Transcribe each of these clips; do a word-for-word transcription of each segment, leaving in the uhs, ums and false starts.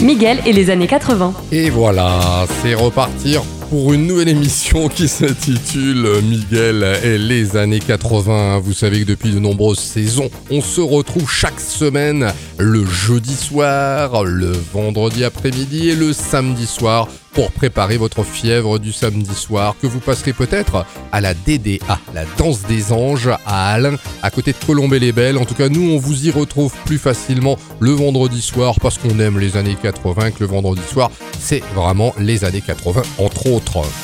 Miguel et les années quatre-vingts. Et voilà, c'est repartir pour une nouvelle émission qui s'intitule Miguel et les années quatre-vingts. Vous savez que depuis de nombreuses saisons, on se retrouve chaque semaine le jeudi soir, le vendredi après-midi et le samedi soir pour préparer votre fièvre du samedi soir que vous passerez peut-être à la D D A, la danse des anges à Alain, à côté de Colombey-les-Belles. En tout cas, nous, on vous y retrouve plus facilement le vendredi soir parce qu'on aime les années quatre-vingts, que le vendredi soir, c'est vraiment les années quatre-vingts, entre autres.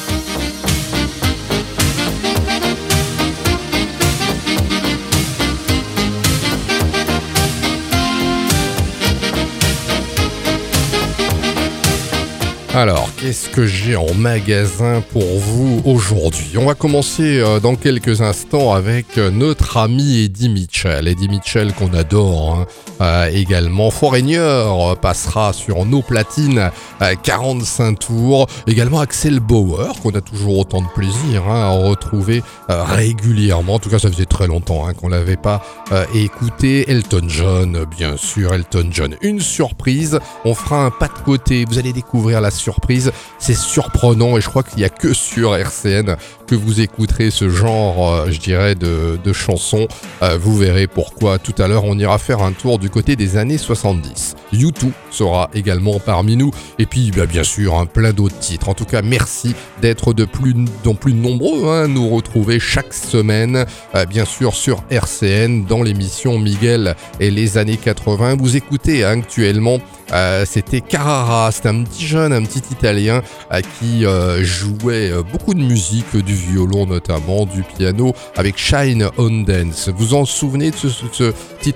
Alors, qu'est-ce que j'ai en magasin pour vous aujourd'hui ? On va commencer euh, dans quelques instants avec euh, notre ami Eddie Mitchell. Eddie Mitchell qu'on adore hein, euh, également. Foreigner euh, passera sur nos platines euh, quarante-cinq tours. Également Axel Bauer qu'on a toujours autant de plaisir hein, à retrouver euh, régulièrement. En tout cas, ça faisait très longtemps hein, qu'on l'avait pas euh, écouté. Elton John, bien sûr, Elton John. Une surprise, on fera un pas de côté. Vous allez découvrir la surprise, c'est surprenant et je crois qu'il n'y a que sur R C N que vous écouterez ce genre, euh, je dirais, de, de chansons. Euh, vous verrez pourquoi. Tout à l'heure, on ira faire un tour du côté des années soixante-dix. U deux sera également parmi nous et puis bah, bien sûr hein, plein d'autres titres. En tout cas, merci d'être de plus en plus nombreux à hein, nous retrouver chaque semaine, euh, bien sûr sur R C N dans l'émission Miguel et les années quatre-vingts. Vous écoutez hein, actuellement Euh, c'était Carrara, c'était un petit jeune, un petit italien euh, qui euh, jouait euh, beaucoup de musique, du violon notamment, du piano, avec Shine on Dance. Vous en souvenez de ce, ce titre-là ?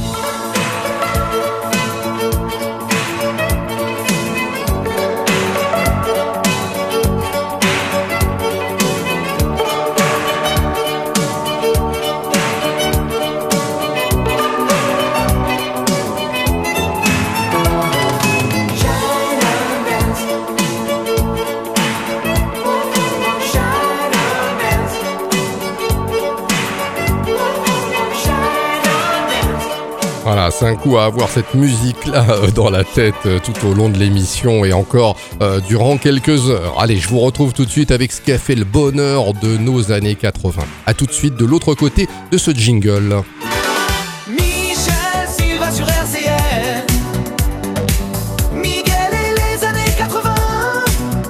Voilà, c'est un coup à avoir cette musique-là euh, dans la tête euh, tout au long de l'émission et encore euh, durant quelques heures. Allez, je vous retrouve tout de suite avec ce qui a fait le bonheur de nos années quatre-vingts. A tout de suite de l'autre côté de ce jingle. Michel Silva sur R C N. Miguel et les années quatre-vingts.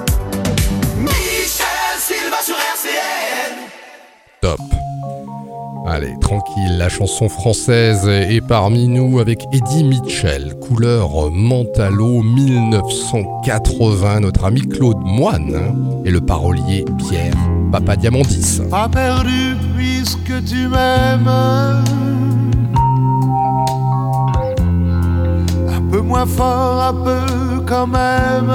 Michel Silva sur R C N. Top. Allez, tranquille, la chanson française est parmi nous avec Eddie Mitchell, couleur Mentalo dix-neuf cent quatre-vingts, notre ami Claude Moine hein, et le parolier Pierre Papadiamandis. Pas perdu puisque tu m'aimes, un peu moins fort, un peu quand même.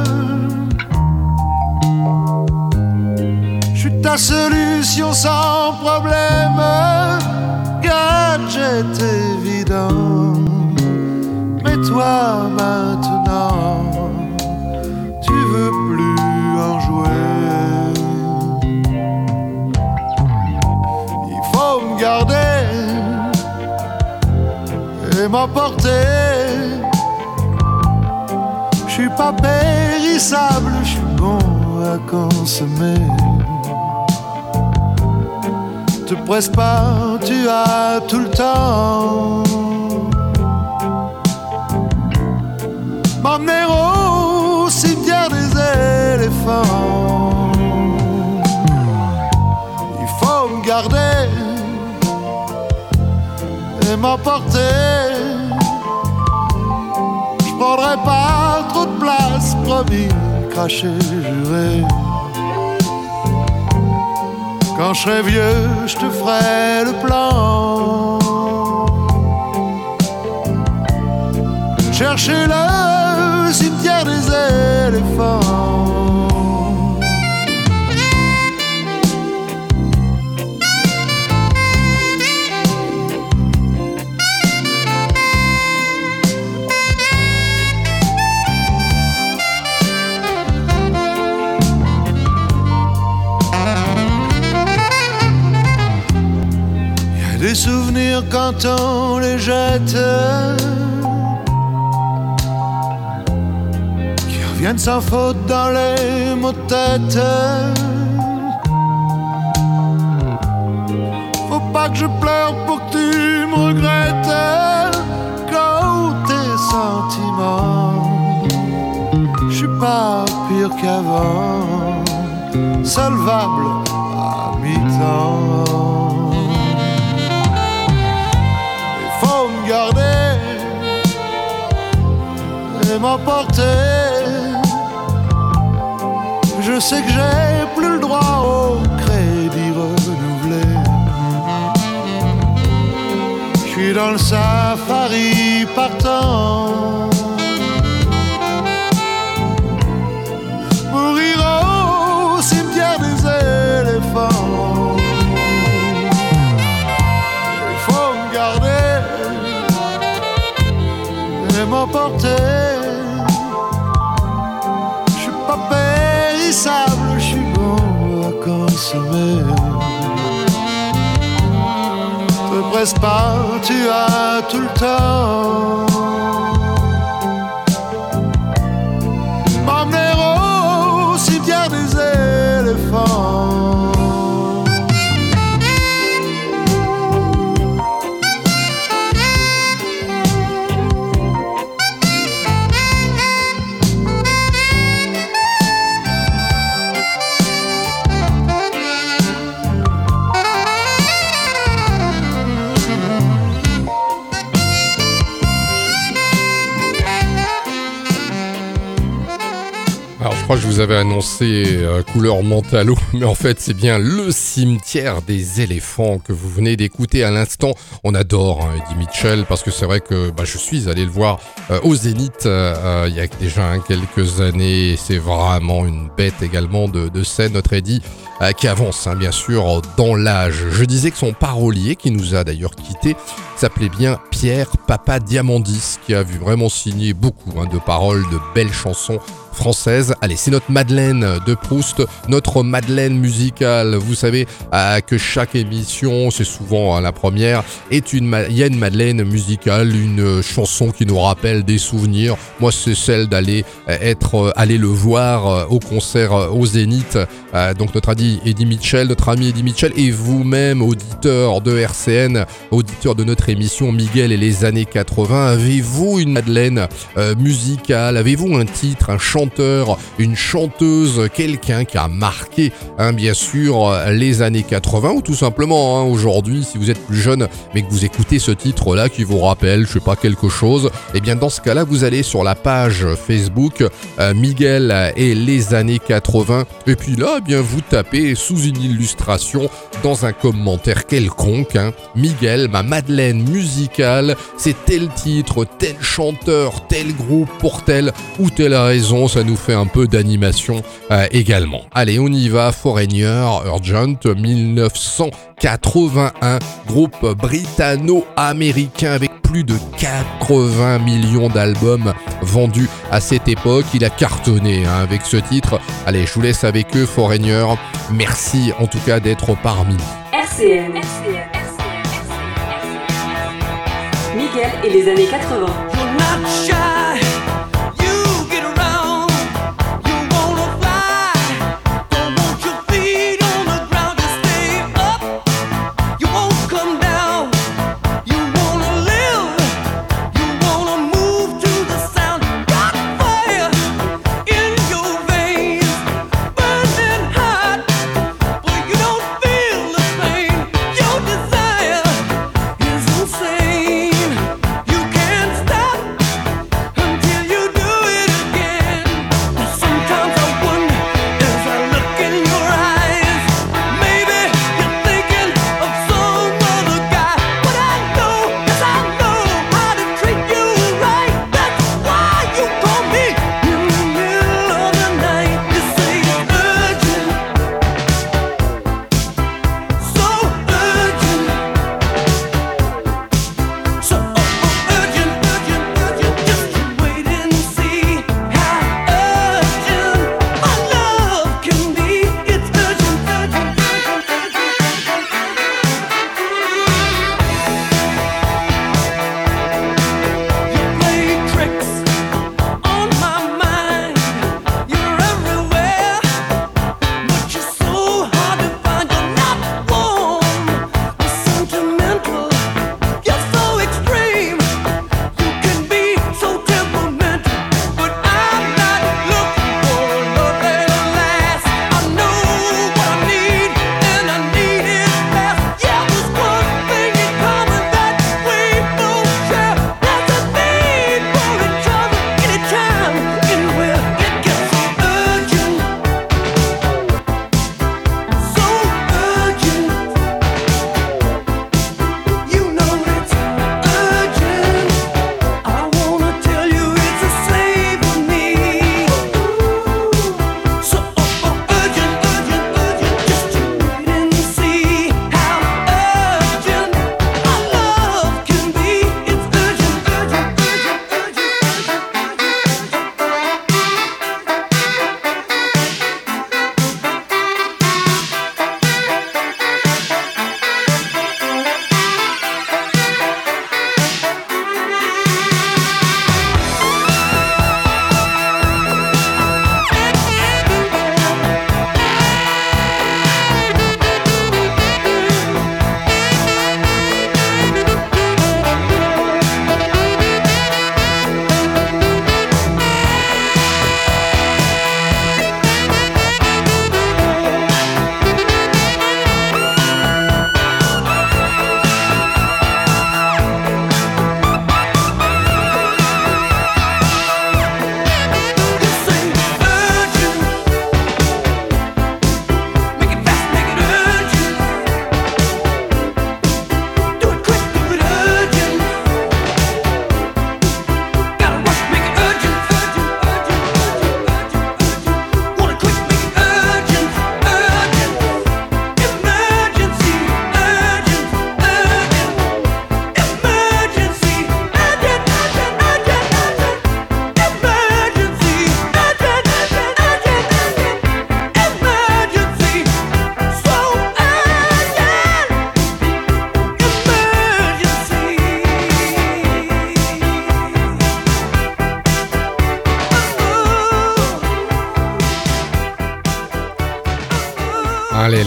Ta solution sans problème, gadget évident. Mais toi maintenant, tu veux plus en jouer. Il faut me garder et m'emporter. Je suis pas périssable, je suis bon à consommer. Te presse pas, tu as tout le temps. M'emmener au cimetière des éléphants. Il faut me garder et m'emporter. Je prendrai pas trop de place, promis, craché, juré. Quand je serai vieux, je te ferai le plan. Chercher le cimetière des éléphants. Des souvenirs quand on les jette, viennent sans faute dans les mots de tête. Faut pas que je pleure pour que tu me regrettes. Quand tes sentiments, je suis pas pire qu'avant, solvable à mi-temps. Il faut me garder et m'emporter. Je sais que j'ai plus le droit au crédit renouvelé. Je suis dans le safari partant. Mourir au cimetière des éléphants. Il faut me garder et m'emporter. Je suis pas périssable, je suis bon à consommer. Te presse pas, tu as tout le temps. M'emmener au cimetière des éléphants. Alors je crois que je vous avais annoncé euh, couleur Mentalo, mais en fait c'est bien le cimetière des éléphants que vous venez d'écouter à l'instant. On adore hein, Eddie Mitchell parce que c'est vrai que bah, je suis allé le voir euh, au Zénith euh, il y a déjà hein, quelques années. C'est vraiment une bête également de, de scène, notre Eddie, euh, qui avance hein, bien sûr dans l'âge. Je disais que son parolier, qui nous a d'ailleurs quittés, s'appelait bien Pierre Papa Diamandis, qui a vu vraiment signer beaucoup hein, de paroles, de belles chansons française. Allez, c'est notre Madeleine de Proust, notre Madeleine musicale. Vous savez euh, que chaque émission, c'est souvent hein, la première, est une, il y a une Madeleine musicale, une chanson qui nous rappelle des souvenirs. Moi, c'est celle d'aller euh, être, euh, aller le voir euh, au concert euh, au Zénith. Euh, donc notre ami Eddie Mitchell, notre ami Eddie Mitchell, et vous-même, auditeur de R C N, auditeur de notre émission Miguel et les années quatre-vingts, avez-vous une Madeleine euh, musicale? Avez-vous un titre, un chanteur, une chanteuse, quelqu'un qui a marqué, hein, bien sûr, les années quatre-vingts, ou tout simplement, hein, aujourd'hui, si vous êtes plus jeune, mais que vous écoutez ce titre-là qui vous rappelle, je sais pas, quelque chose, et bien dans ce cas-là, vous allez sur la page Facebook euh, Miguel et les années quatre-vingts, et puis là, eh bien vous tapez sous une illustration, dans un commentaire quelconque, hein, Miguel, ma Madeleine musicale, c'est tel titre, tel chanteur, tel groupe pour telle ou telle raison. Ça nous fait un peu d'animation euh, également. Allez, on y va. Foreigner, Urgent, dix-neuf cent quatre-vingt-un, groupe britanno-américain avec plus de quatre-vingts millions d'albums vendus à cette époque. Il a cartonné hein, avec ce titre. Allez, je vous laisse avec eux, Foreigner. Merci en tout cas d'être parmi nous. R C N, Miguel et les années quatre-vingts. Insane. You can't stop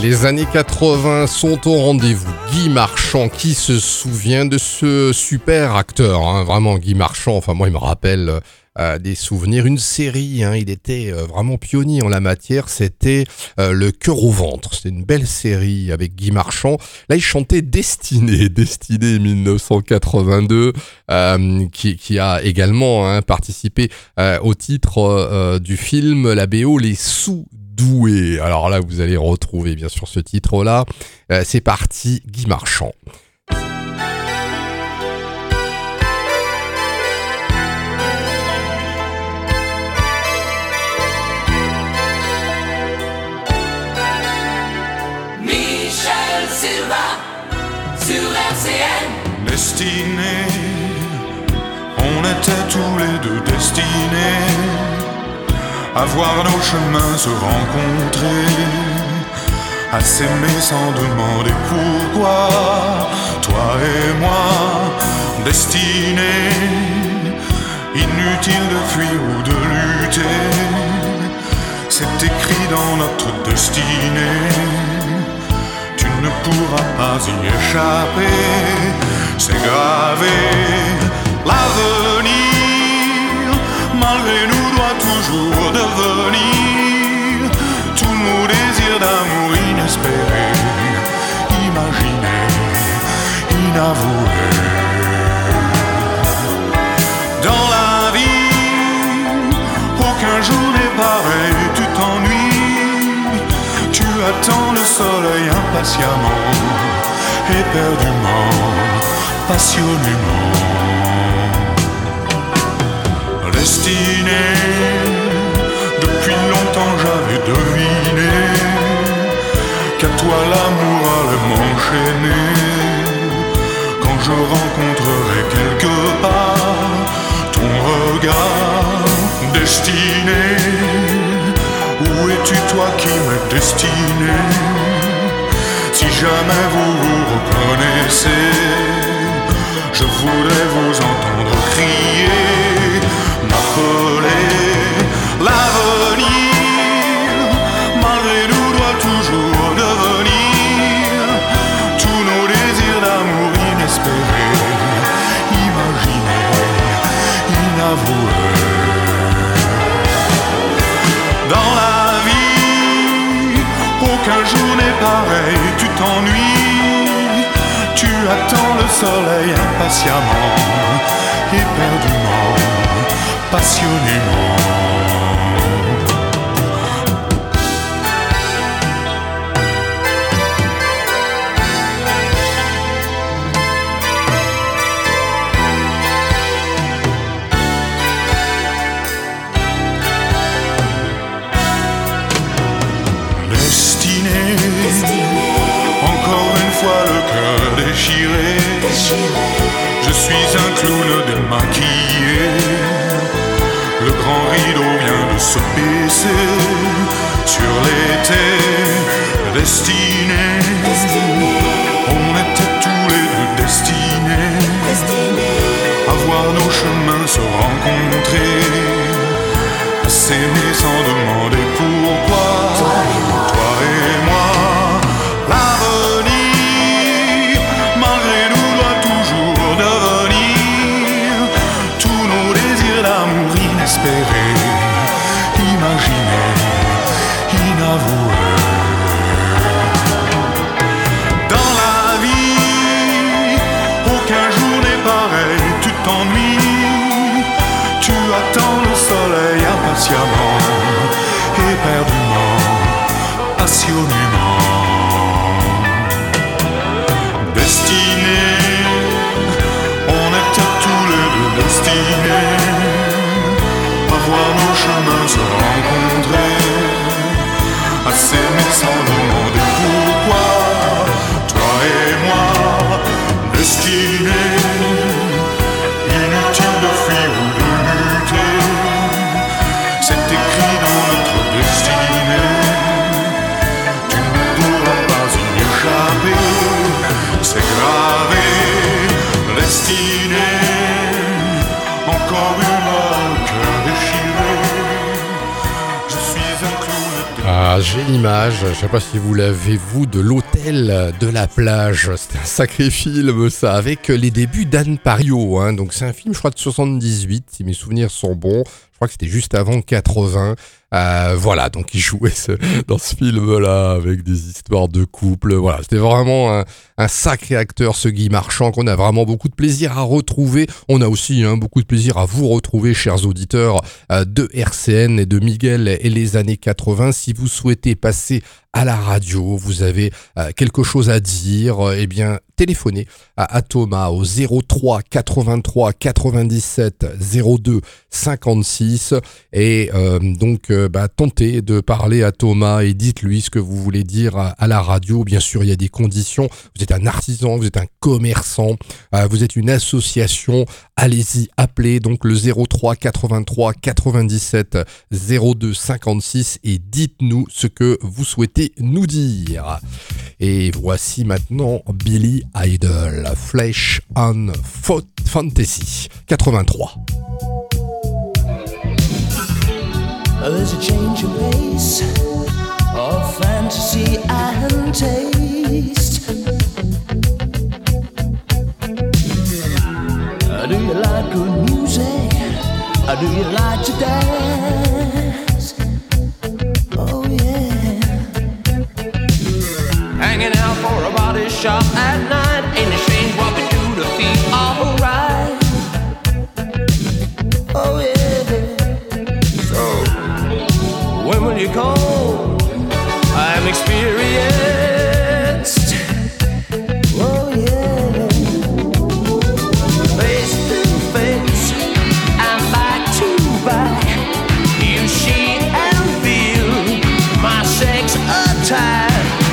les années quatre-vingts sont au rendez-vous. Guy Marchand, qui se souvient de ce super acteur, hein, vraiment Guy Marchand, enfin moi il me rappelle euh, des souvenirs, une série, hein, il était euh, vraiment pionnier en la matière, c'était euh, Le Cœur au ventre, c'était une belle série avec Guy Marchand. Là il chantait Destinée, Destinée dix-neuf cent quatre-vingt-deux, euh, qui, qui a également hein, participé euh, au titre euh, du film, la B O Les Sous Doué. Alors là, vous allez retrouver bien sûr ce titre-là. Euh, c'est parti, Guy Marchand. Michel Silva sur R C N. Destinés, on était tous les deux destinés à voir nos chemins se rencontrer, à s'aimer sans demander pourquoi. Toi et moi, destinés, inutile de fuir ou de lutter, c'est écrit dans notre destinée. Tu ne pourras pas y échapper, c'est gravé. L'avenir, malgré nous, doit toujours devenir tous nos désirs d'amour inespérés, imaginés, inavoués. Dans la vie, aucun jour n'est pareil, tu t'ennuies, tu attends le soleil impatiemment, éperdument, passionnément. Destinée, depuis longtemps j'avais deviné qu'à toi l'amour allait m'enchaîner. Quand je rencontrerai quelque part ton regard, destinée, où es-tu toi qui m'es destiné? Si jamais vous vous reconnaissez, je voudrais vous entendre crier, m'appeler. L'avenir, malgré nous, doit toujours devenir tous nos désirs d'amour inespérés, imaginés, inavoués. Dans la vie, aucun jour n'est pareil, tu t'ennuies, tu attends le soleil impatiemment, éperdument, passionnément. Destinée, encore une fois le cœur déchiré, je suis un clown démaquillé. Le grand rideau vient de se baisser sur l'été. Destinés, on était tous les deux destinés à voir nos chemins se rencontrer, à s'aimer sans demander pourquoi. Toi et moi, l'avenir, malgré nous, doit toujours devenir tous nos désirs d'amour inespérés, imaginés, inavoués. Dans la vie, aucun jour n'est pareil, tu t'ennuies, tu attends le soleil impatiemment, éperdument, passionnément. Destinés, on était tous les deux destinés à voir nos chemins se rencontrer, à s'aimer sans demander pourquoi. Toi et moi, destinés, inutile de fuir ou de lutter, c'est écrit dans notre destinée. Tu ne j'ai l'image, je sais pas si vous l'avez vous, de l'hôtel de la plage. C'était un sacré film ça, avec les débuts d'Anne Pariot. Hein. Donc c'est un film, je crois, de soixante-dix-huit, si mes souvenirs sont bons. Je crois que c'était juste avant quatre-vingts. Euh, voilà, donc il jouait ce, dans ce film-là avec des histoires de couple. Voilà, c'était vraiment un, un sacré acteur, ce Guy Marchand, qu'on a vraiment beaucoup de plaisir à retrouver. On a aussi hein, beaucoup de plaisir à vous retrouver, chers auditeurs euh, de R C N et de Miguel et les années quatre-vingts. Si vous souhaitez passer à la radio, vous avez euh, quelque chose à dire, euh, eh bien, téléphonez à, à Thomas au zéro trois quatre-vingt-trois quatre-vingt-dix-sept zéro deux cinquante-six et euh, donc euh, bah, tentez de parler à Thomas et dites-lui ce que vous voulez dire à, à la radio. Bien sûr, il y a des conditions. Vous êtes un artisan, vous êtes un commerçant, euh, vous êtes une association. Allez-y, appelez donc le zéro trois quatre-vingt-trois quatre-vingt-dix-sept zéro deux cinquante-six et dites-nous ce que vous souhaitez nous dire. Et voici maintenant Billy Idol, Flesh on Fantasy quatre-vingt-trois. There's a change of pace of fantasy and taste. Do you like good music? Do you like to dance? Oh yeah. Hanging out for a body shop at night. Ain't it strange what we do to feel alright? Oh yeah. So when will you come? I'm experienced. Oh yeah. Face to face and back to back, you see and feel my sex attack.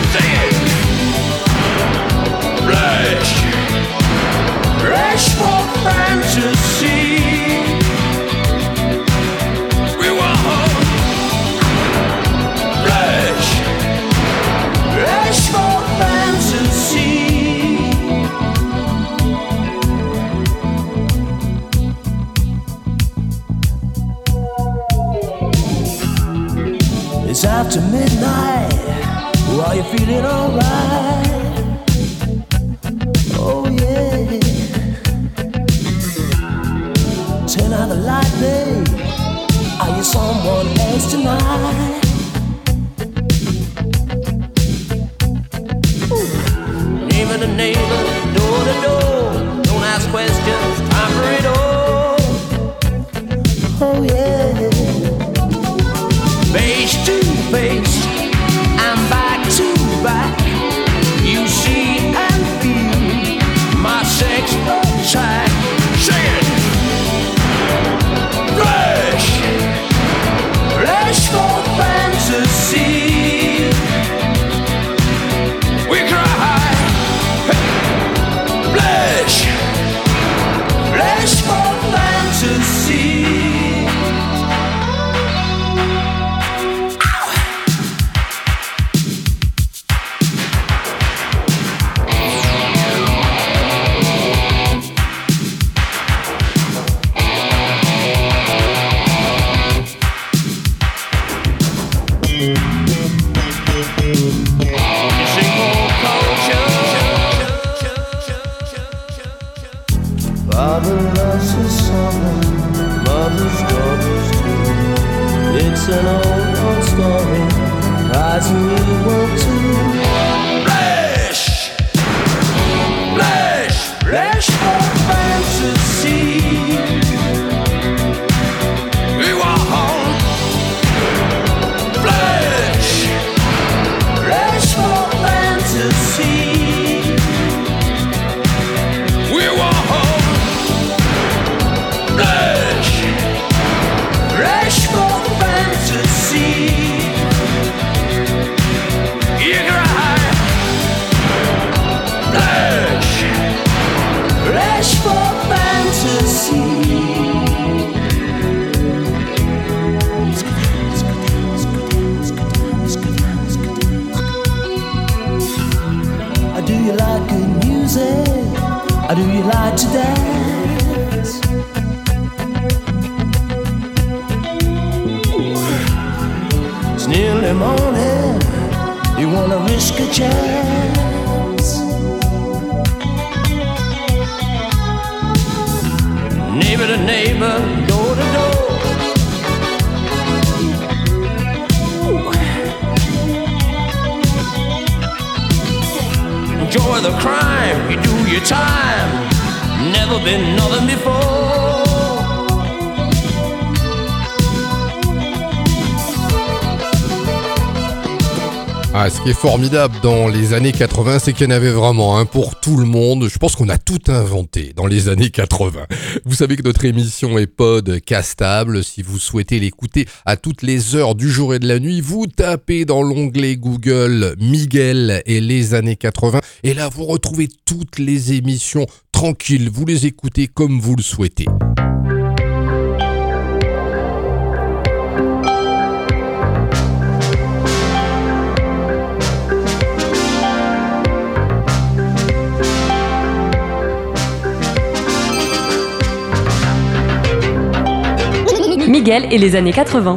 Flesh, flesh for fantasy. We want flesh, flesh for fantasy. It's after midnight. Are you feeling alright? Oh yeah. Turn out the light, babe. Are you someone else tonight? Ooh. Name of the neighbor, door to door. Don't ask questions, time for it all. Oh yeah. Face to face and back to back, you see and feel my sex attack. Say it! Flesh, flesh for fantasy. We cry, flesh, flesh for fantasy. Father loves his son, mother's daughters too. It's an old, old story, rising you want to. Flesh, flesh, flesh for fantasy. We want flesh, flesh for fantasy. We want flesh, flesh for fantasy. You cry, flesh, flesh chance. Neighbor to neighbor, door to door. Enjoy the crime, you do your time. Never been nothing before. Ah, ce qui est formidable dans les années quatre-vingts, c'est qu'il y en avait vraiment un hein, pour tout le monde. Je pense qu'on a tout inventé dans les années quatre-vingts. Vous savez que notre émission est podcastable. Si vous souhaitez l'écouter à toutes les heures du jour et de la nuit, vous tapez dans l'onglet Google Miguel et les années quatre-vingts. Et là, vous retrouvez toutes les émissions tranquilles. Vous les écoutez comme vous le souhaitez. Miguel et les années quatre-vingts.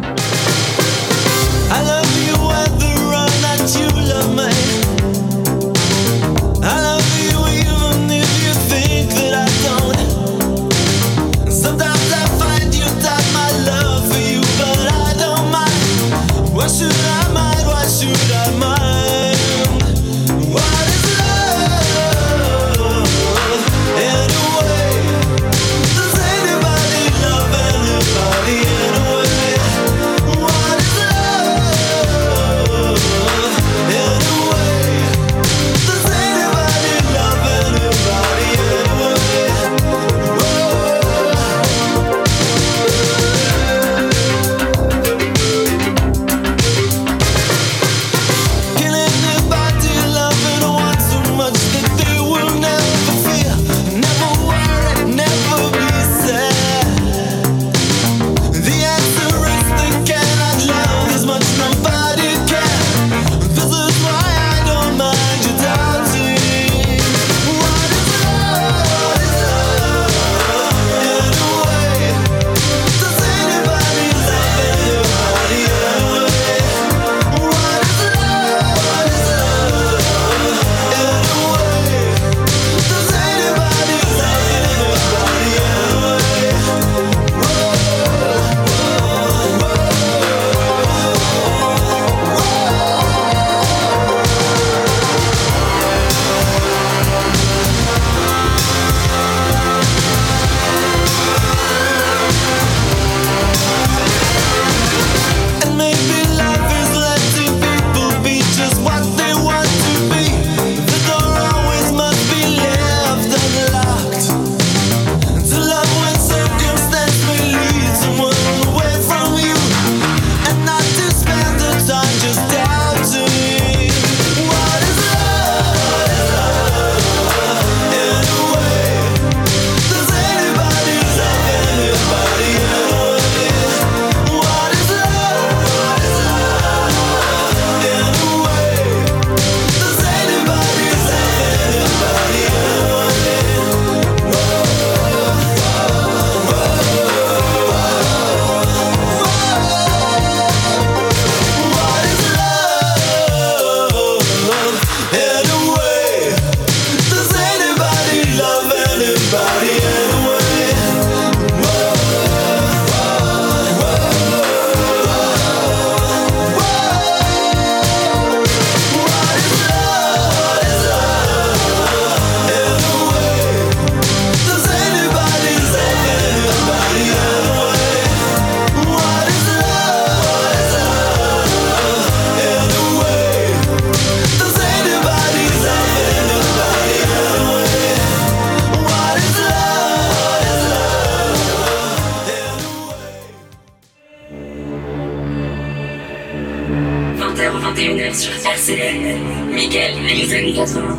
vingt et une heures sur R C N. Miguel et les années quatre-vingts.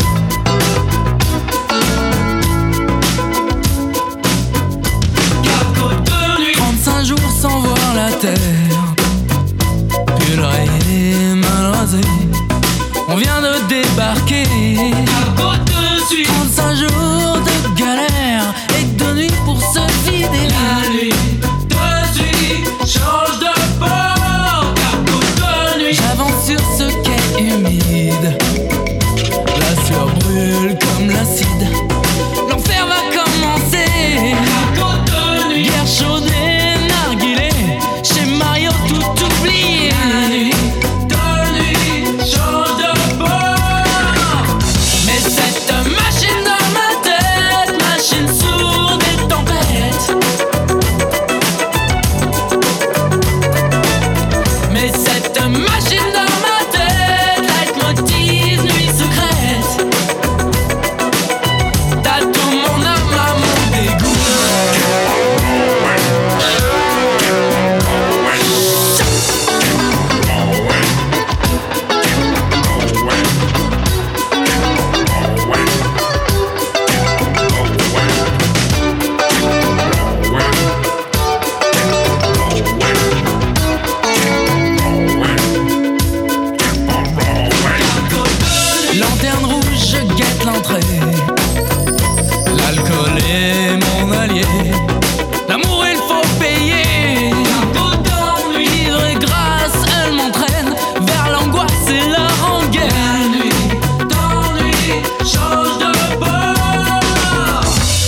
Got débarquer. trente-cinq jours de galère et de nuit pour se vider. La nuit de nuit change de bord. Cargo de nuit. J'avance sur ce quai humide. La sueur brûle comme l'acide. L'enfer va commencer. Cargo de nuit. Guerre chaude et narguilé. Chez Mario tout oublié. La nuit de nuit change de bord. Mais cette machine dans ma tête, machine sourde et tempête. Mais cette machine dans ma tête, leitmotiv, nuit secrète. T'as tout mon âme à mon dégoût. Lanterne rouge, je guette l'entrée. L'alcool est mon allié. L'amour, il faut payer. Ivre et grâce, elle m'entraîne vers l'angoisse et la rengaine. La nuit d'ennui change de bord.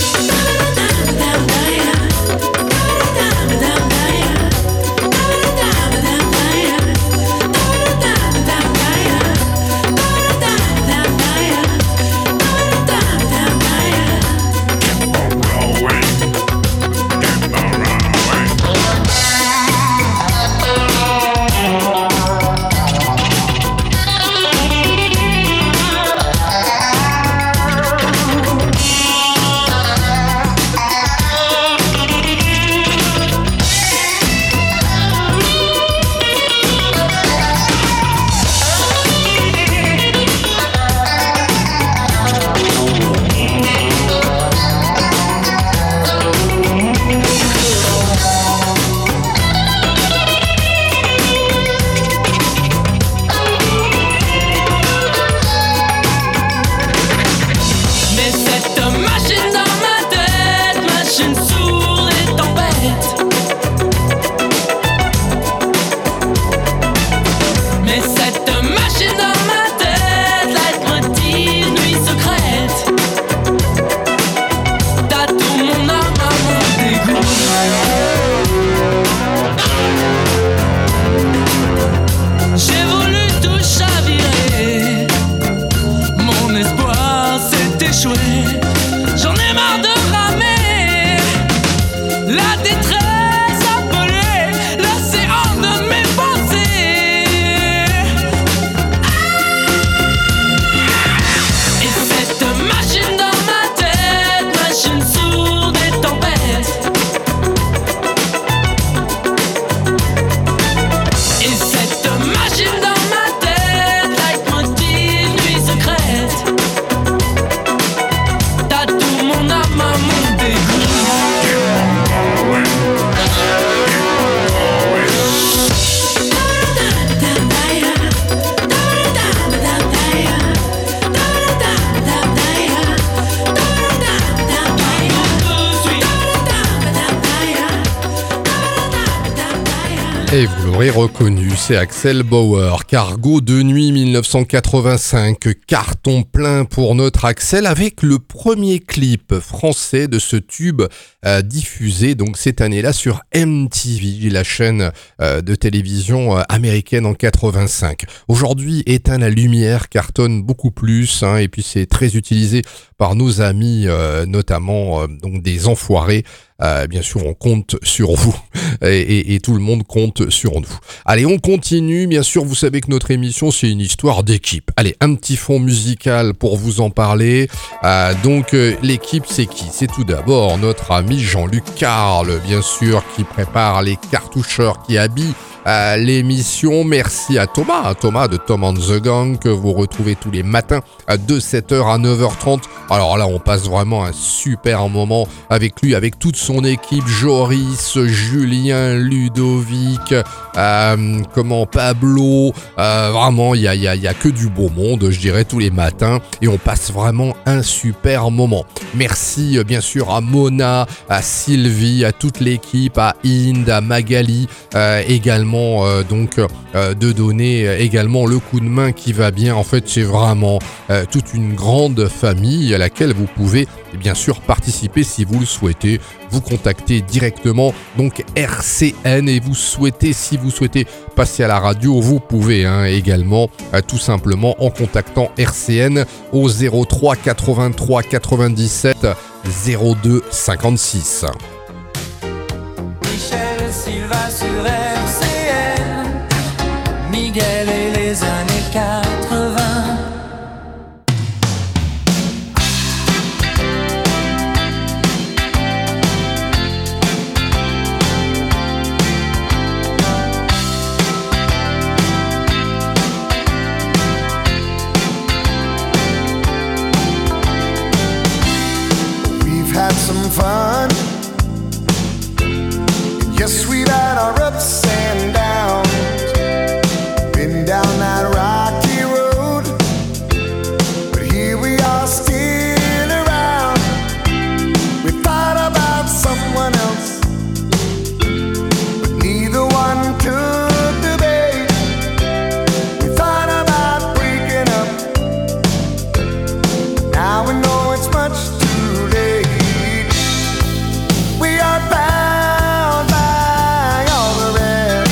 Mais cette machine dans ma tête, machine sourde et tempête. Mais cette machine dans ma tête, leitmotiv, nuit secrète. T'as tout mon âme à mon dégoût. J'ai voulu tout chavirer. Mon espoir s'est échoué. J'en ai marre de ramer. La détresse appelée l'océan de mes pensées. Et cette machine dans ma tête, machine sourde et tempête. Et cette machine dans ma tête, leitmotiv, nuit secrète. T'as tout mon âme à mon dégoût. Et vous l'aurez reconnu, c'est Axel Bauer, Cargo de nuit mille neuf cent quatre-vingt-cinq, carton plein pour notre Axel avec le premier clip français de ce tube euh, diffusé donc cette année-là sur M T V, la chaîne euh, de télévision euh, américaine en quatre-vingt-cinq. Aujourd'hui, Éteins la lumière cartonne beaucoup plus hein, et puis c'est très utilisé par nos amis, euh, notamment euh, donc des enfoirés. Euh, bien sûr, on compte sur vous et, et, et tout le monde compte sur nous. Allez, on continue. Bien sûr, vous savez que notre émission, c'est une histoire d'équipe. Allez, un petit fond musical pour vous en parler. Euh, donc, euh, l'équipe, c'est qui ? C'est tout d'abord notre ami Jean-Luc Carle, bien sûr, qui prépare les cartes cartoucheur qui habille euh, l'émission. Merci à Thomas, Thomas de Tom and the Gang, que vous retrouvez tous les matins de sept heures à neuf heures trente. Alors là, on passe vraiment un super moment avec lui, avec toute son équipe, Joris, Julien, Ludovic, euh, comment Pablo, euh, vraiment, il y a, y, a, y a que du beau monde, je dirais, tous les matins, et on passe vraiment un super moment. Merci bien sûr à Mona, à Sylvie, à toute l'équipe, à Inde, à Magali, euh, également euh, donc euh, de donner également le coup de main qui va bien. En fait, c'est vraiment euh, toute une grande famille à laquelle vous pouvez bien sûr participer si vous le souhaitez. Vous contactez directement donc R C N et vous souhaitez, si vous souhaitez passer à la radio, vous pouvez hein, également euh, tout simplement en contactant R C N au zéro trois quatre-vingt-trois quatre-vingt-dix-sept zéro deux cinquante-six. Michel Silva sur R C N, Miguel et les années quatre-vingts. Had some fun. Yes, we've had our ups and downs. Been down that rocky road, but here we are still around. We thought about someone else, but neither one took the bait. We thought about breaking up. Now we know it's much too late. We are bound by all the rest,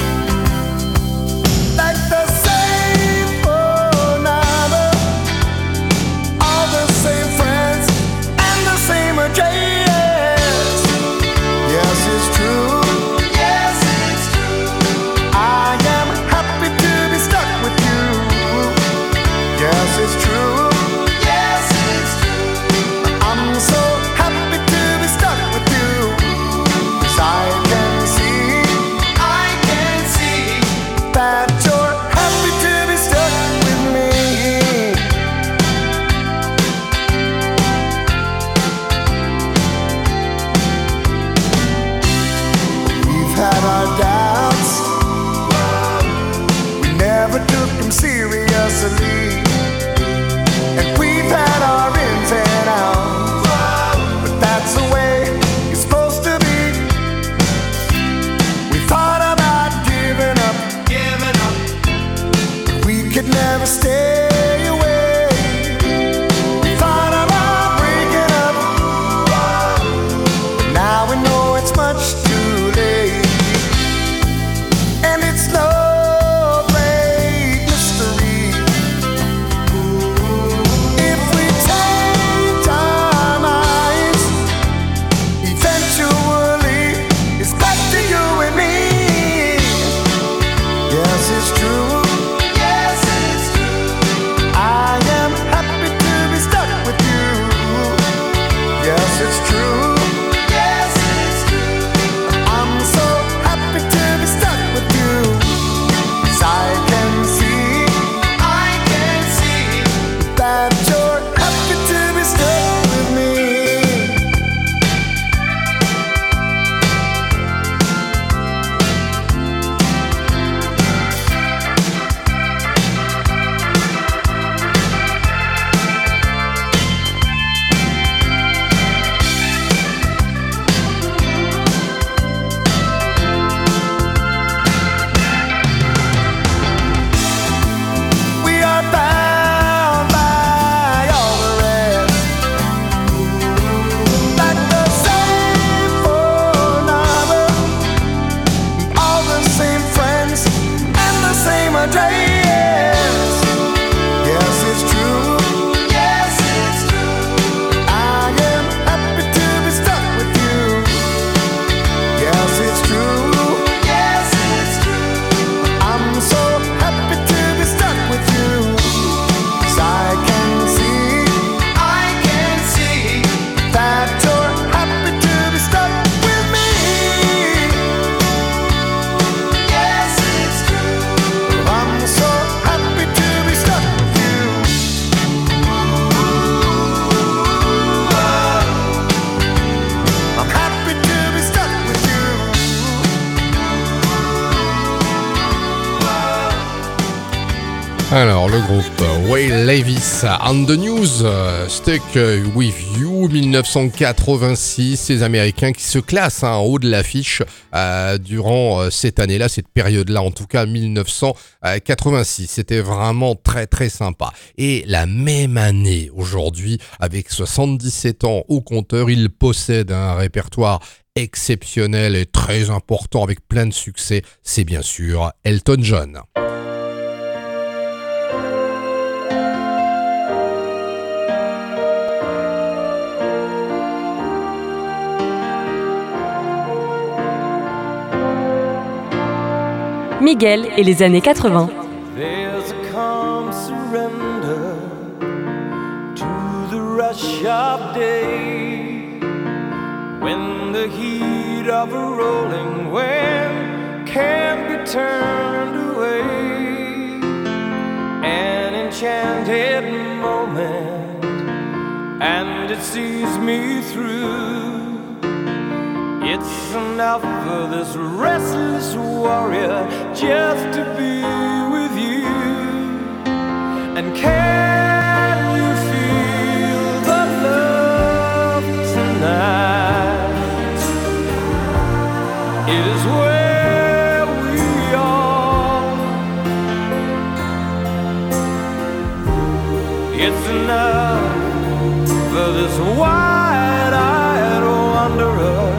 like the same phone number, all the same friends, and the same address. Yes, it's true. Yes, it's true. I am happy to be stuck with you. Yes, it's true. Yes, it's true. I'm so happy to be stuck with you. I can see, I can see that you're happy to be stuck with me. We've had our doubts, we never took them seriously, and we've had our ins and outs, but that's the way it's supposed to be. Thought about giving up, giving up, but we could never stay away. We thought about breaking up, but now we know it's much too late. And it's no great mystery if we change our minds. Eventually, it's back to you and me. Yes, it's true. Yes, it's true. Alors, le groupe Waylon Davis and the News, uh, Stuck With You, dix-neuf cent quatre-vingt-six, ces Américains qui se classent hein, en haut de l'affiche euh, durant euh, cette année-là, cette période-là, en tout cas dix-neuf cent quatre-vingt-six. C'était vraiment très très sympa. Et la même année, aujourd'hui, avec soixante-dix-sept ans au compteur, il possède un répertoire exceptionnel et très important avec plein de succès. C'est bien sûr Elton John. Miguel et les années quatre-vingts. There's a calm surrender to the rush of day, when the heat of a rolling wave can't be turned away. An enchanted moment, and it sees me through. It's enough for this restless warrior just to be with you. And can you feel the love tonight? It is where we are. It's enough for this wide-eyed wanderer.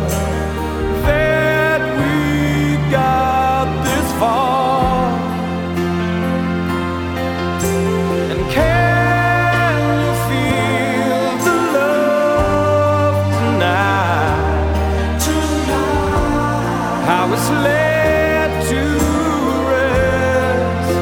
Led to rest.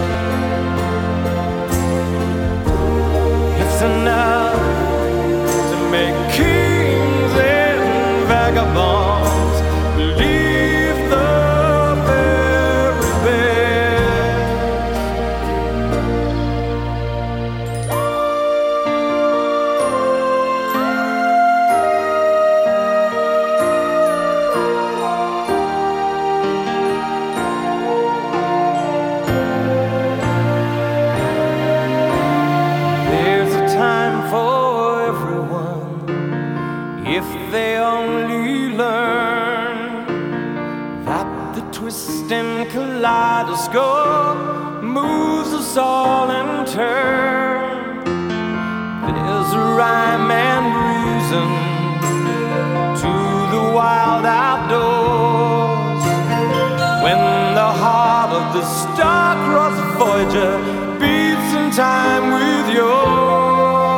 It's enough to make kings and vagabonds believe the very best. Kaleidoscope moves us all in turn. There's a rhyme and reason to the wild outdoors. When the heart of the star-crossed Voyager beats in time with yours.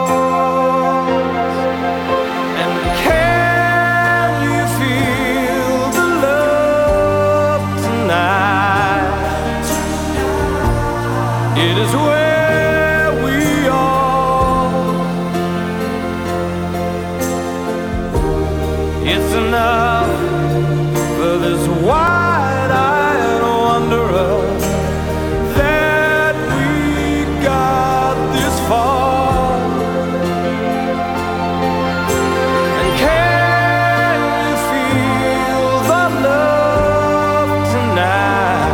It is where we are. It's enough for this wide-eyed wanderer that we got this far. And can you feel the love tonight?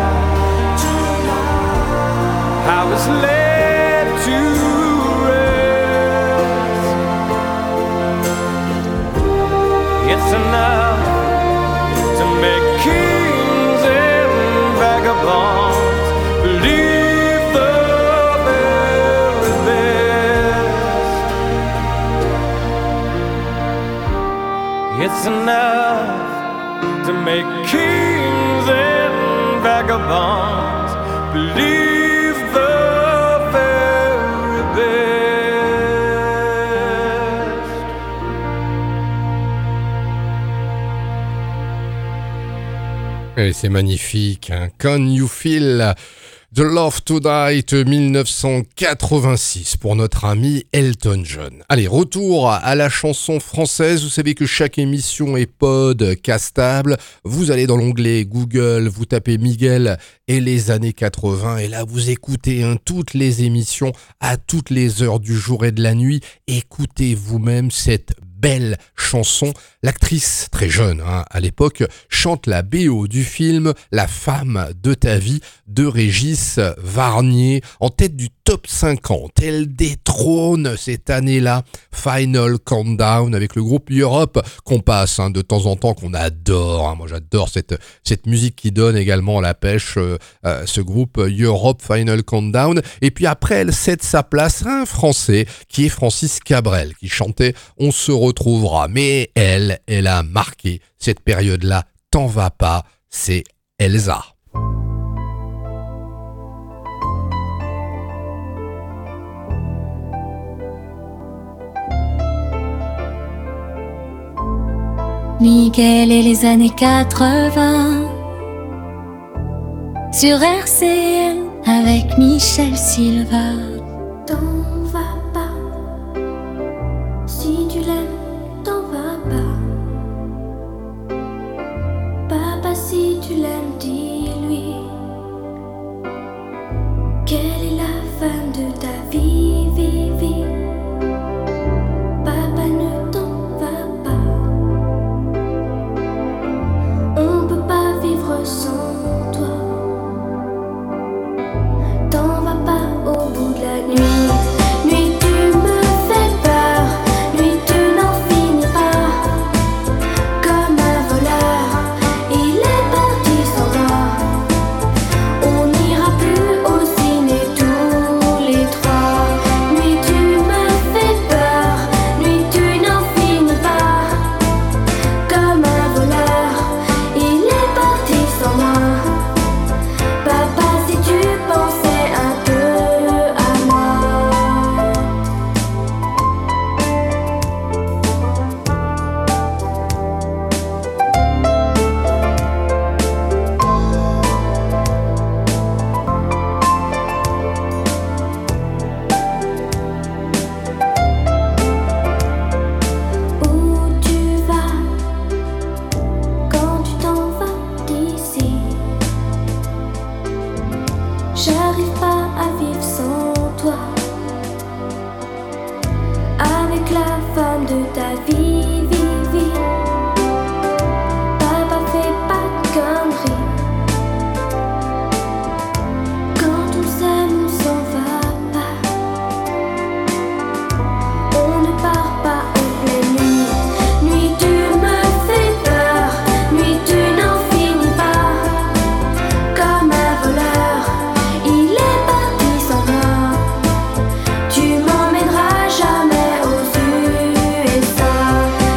I was led to rest. It's enough to make kings and vagabonds believe the very best. It's enough to make kings and vagabonds believe. Et c'est magnifique, hein. Can You Feel The Love Tonight, dix-neuf cent quatre-vingt-six, pour notre ami Elton John. Allez, retour à la chanson française. Vous savez que chaque émission est podcastable. Vous allez dans l'onglet Google, vous tapez Miguel et les années quatre-vingts, et là vous écoutez hein, toutes les émissions à toutes les heures du jour et de la nuit. Écoutez vous-même cette belle chanson. L'actrice, très jeune hein, à l'époque, chante la B O du film La femme de ta vie de Régis Varnier, en tête du top cinquante. Elle détrône cette année-là Final Countdown avec le groupe Europe qu'on passe hein, de temps en temps, qu'on adore. Hein. Moi j'adore cette, cette musique qui donne également la pêche, euh, euh, ce groupe Europe Final Countdown. Et puis après elle cède sa place à un Français qui est Francis Cabrel, qui chantait On se retrouvera. Mais elle, elle a marqué cette période-là. T'en vas pas, c'est Elsa. Miguel et les années quatre-vingts sur R C N avec Michel Silva. T'en vas pas, si tu l'aimes, t'en vas pas. Papa, si tu l'aimes, dis-lui quelle est la femme de ta vie, vie, vie. Papa, ne t'en va pas. On peut pas vivre sans toi. T'en vas pas au bout de la nuit. Nuit, tu me fais peur. Nuit, tu n'en finis pas. Comme un voleur, il est parti sans moi. On n'ira plus au ciné tous les trois. Nuit, tu me fais peur. Nuit, tu n'en finis pas. Comme un voleur, il est parti sans moi. Papa, si tu pensais un peu à moi. Où tu vas quand tu t'en vas d'ici? J'arrive pas à vivre sans toi. Avec la femme de ta vie, vie, vie. Papa, fais pas de conneries. Quand on s'aime, on s'en va pas. On ne part pas en pleine nuit. Nuit, tu me fais peur. Nuit, tu n'en finis pas. Comme un voleur, il est parti sans moi. Tu m'emmèneras jamais aux U S A.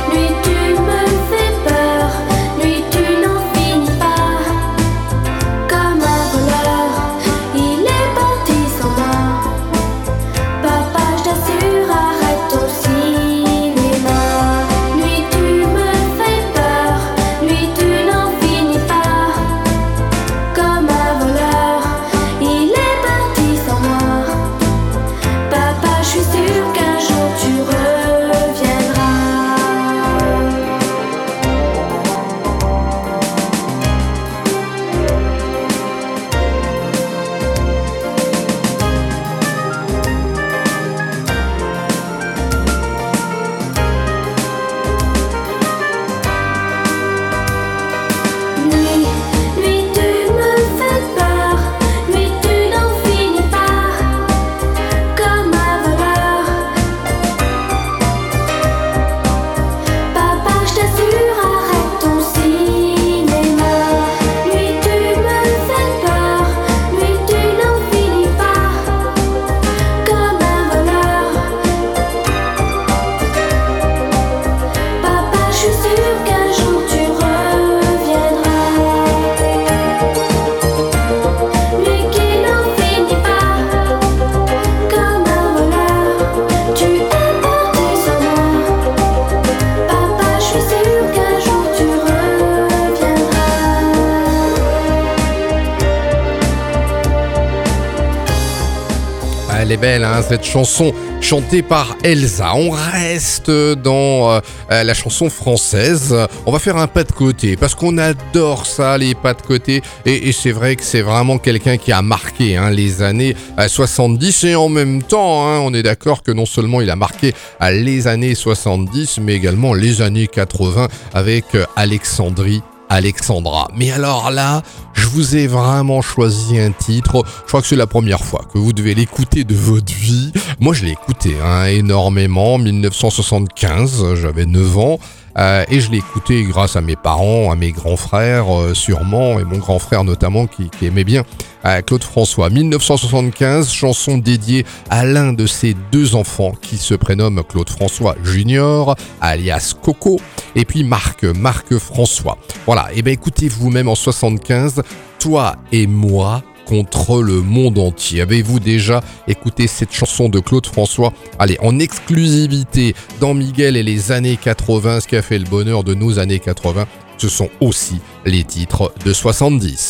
est belle, hein, cette chanson chantée par Elsa. On reste dans euh, la chanson française. On va faire un pas de côté parce qu'on adore ça, les pas de côté. Et, et c'est vrai que c'est vraiment quelqu'un qui a marqué hein, les années euh, soixante-dix. Et en même temps, hein, on est d'accord que non seulement il a marqué euh, les années soixante-dix, mais également les années quatre-vingts avec euh, Alexandrie. Alexandra. Mais alors là, je vous ai vraiment choisi un titre. Je crois que c'est la première fois que vous devez l'écouter de votre vie. Moi, je l'ai écouté hein, énormément. dix-neuf cent soixante-quinze, j'avais neuf ans. Euh, et je l'ai écouté grâce à mes parents, à mes grands frères euh, sûrement, et mon grand frère notamment qui, qui aimait bien euh, Claude François. dix-neuf cent soixante-quinze, chanson dédiée à l'un de ses deux enfants qui se prénomme Claude François Junior, alias Coco, et puis Marc, Marc François. Voilà, et bien écoutez vous-même en soixante-quinze, Toi et moi contre le monde entier. Avez-vous déjà écouté cette chanson de Claude François? Allez, en exclusivité dans Miguel et les années quatre-vingts, ce qui a fait le bonheur de nos années quatre-vingts, ce sont aussi les titres de soixante-dix.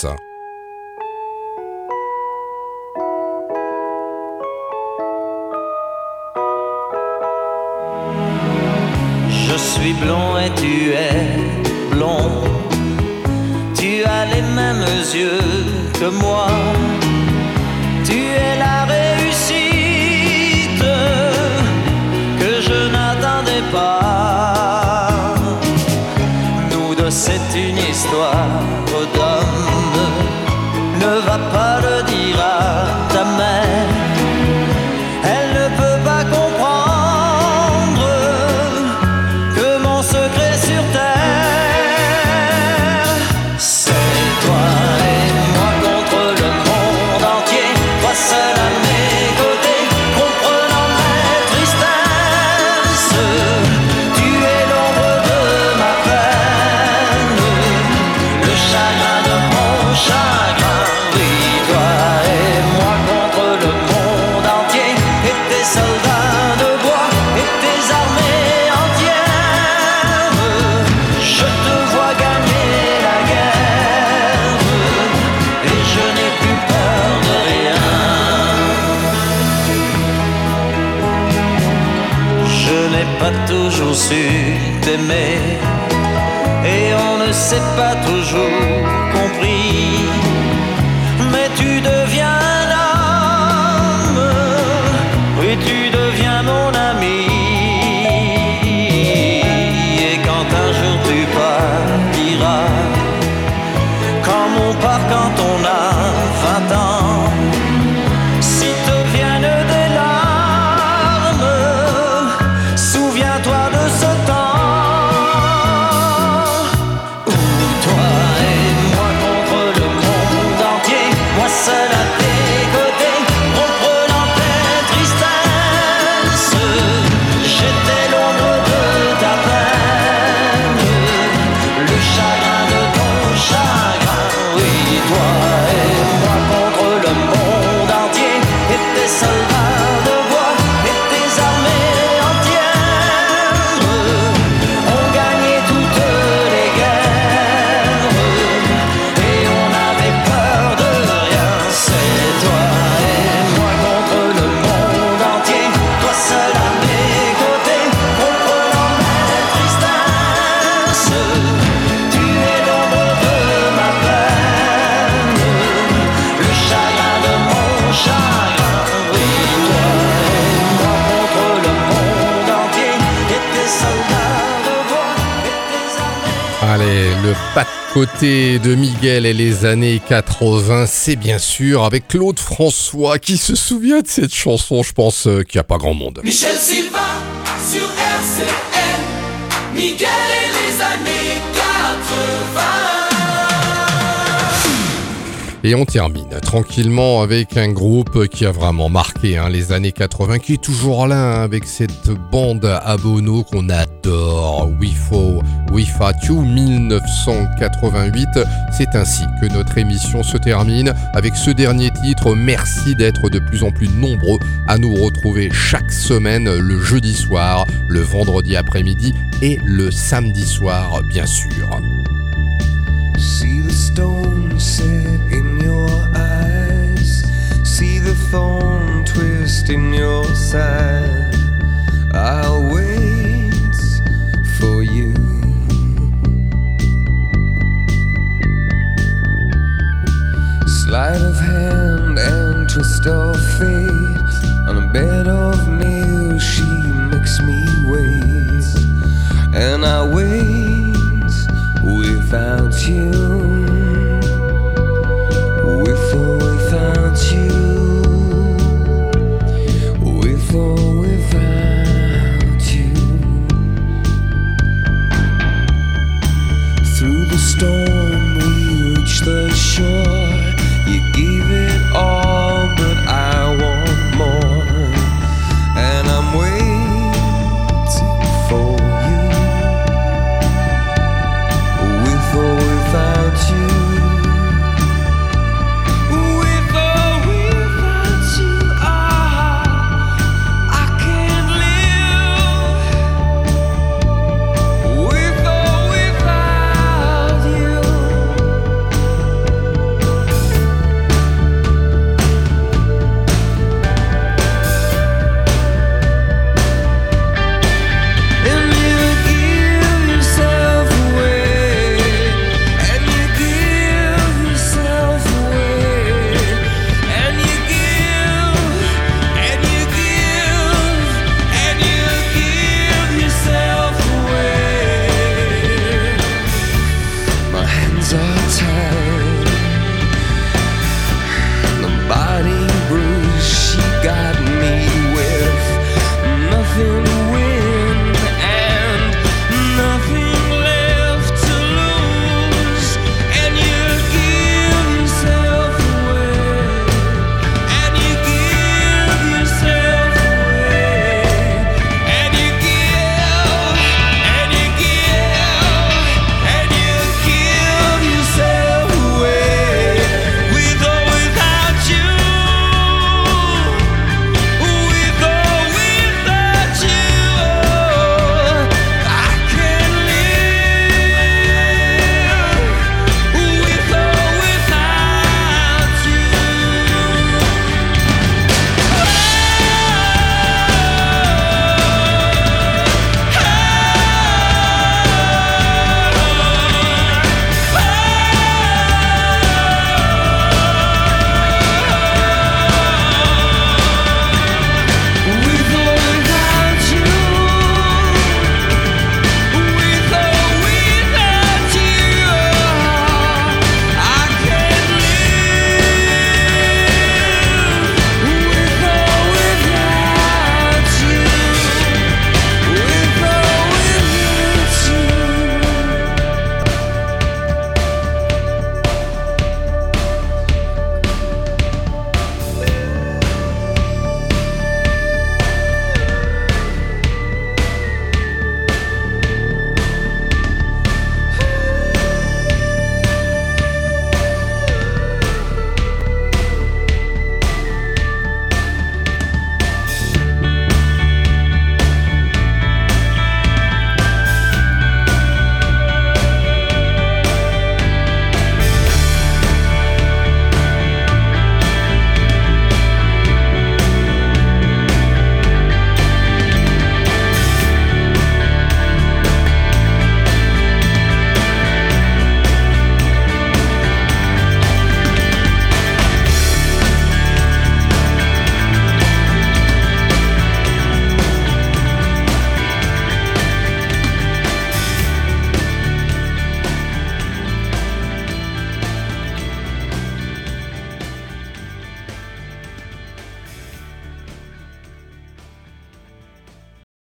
Je suis blond et tu es blond. Tu as les mêmes yeux que moi. Tu es la réussite que je n'attendais pas. Nous deux, c'est une histoire d'homme. Ne va pas le dire à ta mère. Elle ne peut pas comprendre que mon secret sur terre. Toujours su t'aimer et on ne s'est pas toujours compris, mais tu deviens un homme, oui tu deviens mon ami. Et quand un jour tu partiras, comme on part quand on a vingt ans, si te viennent des larmes, souviens-toi de ce temps où toi et moi contre le monde entier, moi seul à tes côtés, comprenant tes tristesses. J'étais l'ombre de ta peine, le chagrin de ton chagrin. Oui, toi et moi contre le monde entier, et tes soldats de bois, et tes armées entières. On gagnait toutes les guerres, et on avait peur de rien. C'est toi et moi contre le monde entier, toi seul à mes côtés, comprenant mes tristesses. Tu es l'ombre de ma peine, le chagrin de mon chagrin. Oui, toi et moi contre le monde entier, et tes soldats de bois, et tes armées. Allez, le pas de côté de Miguel et les années quatre-vingts, c'est bien sûr avec Claude François. Qui se souvient de cette chanson? Je pense euh, qu'il n'y a pas grand monde. Michel Silva sur R C N, Miguel et les années quatre-vingts. Et on termine tranquillement avec un groupe qui a vraiment marqué hein, les années quatre-vingts, qui est toujours là hein, avec cette bande à Bono qu'on adore, We Fought, We Fought You, dix-neuf cent quatre-vingt-huit. C'est ainsi que notre émission se termine avec ce dernier titre. Merci d'être de plus en plus nombreux à nous retrouver chaque semaine, le jeudi soir, le vendredi après-midi et le samedi soir, bien sûr. See the stone set in your eyes. See the thorn twist in your side. I'll wait for you. Sleight of hand and twist of